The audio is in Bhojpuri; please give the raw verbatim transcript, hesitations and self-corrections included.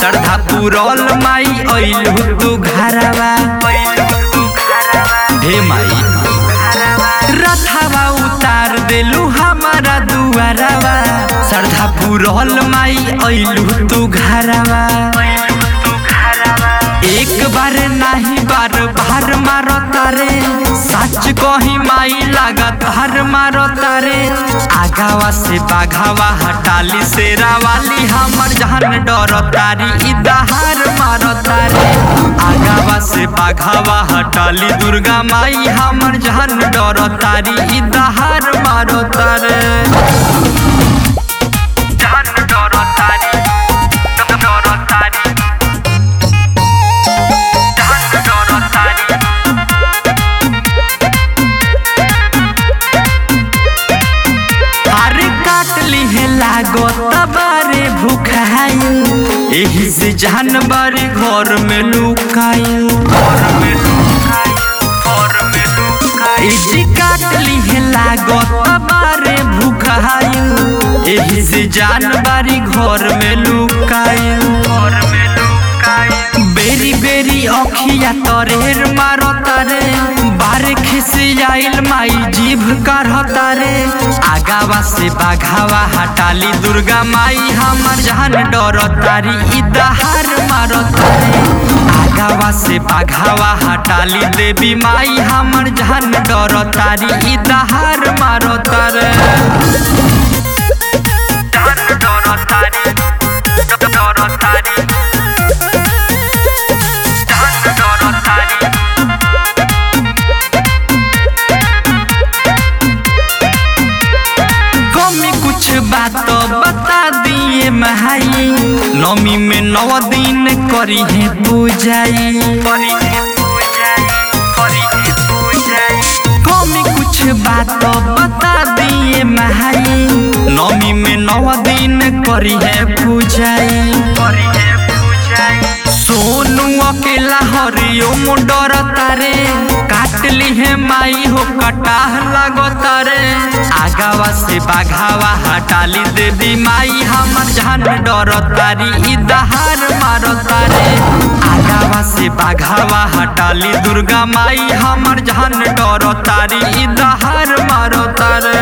श्रद्धा पुरल माई अइलु तू घरवा हे माई रथवा उतार देलू हमारा दुआरवा श्रद्धा पुरल माई अइलु तू घरवा एक बार नहीं बार बार मारो तारे सच कही माई लागत हर मारो तारे आगावा से बाघावा हटाली शेरा वाली हमर जहन डर तारी इदहार मारो तारे आगावा से बाघावा हटाली दुर्गा माई हमर जहन डर तारी इदहार मारो तारे जहन डर तारी डर तारी लागो तबारे भूखाई एही से जानवर घर में लुकाई इजी काट ली है लागो तबारे भूखाई एही से जानवर घर में लुकाई बेरी बेरी अखिया तरेर मारो तारे बारे खिसियाइल माई जीभ कर तारे आगावा से बाघावा हटाली दुर्गा माई हमर जहन डर तारी इदहार मारो तारे आगावा से बाघावा हटाली देवी माई हमर जहन डर तारी इदहार मारो तारे जहन डर तारी डर तारी बात बता दिए महाई नौमी में नौ दिन करी है पूजाई कमी कुछ बात बता दिए महाई नौमी में नौ दिन करी है पूजाई सोनू अकेला हरिओम डर तारे काट ली है माई हो कटाह लगो तारे आगावा से बाघावा हटाली देवी माई हमर जहन डर तारी इदहार मारो तारे आगावा से बाघावा हटाली दुर्गा माई हमर जहन डर तारी इदहार मारो तारे।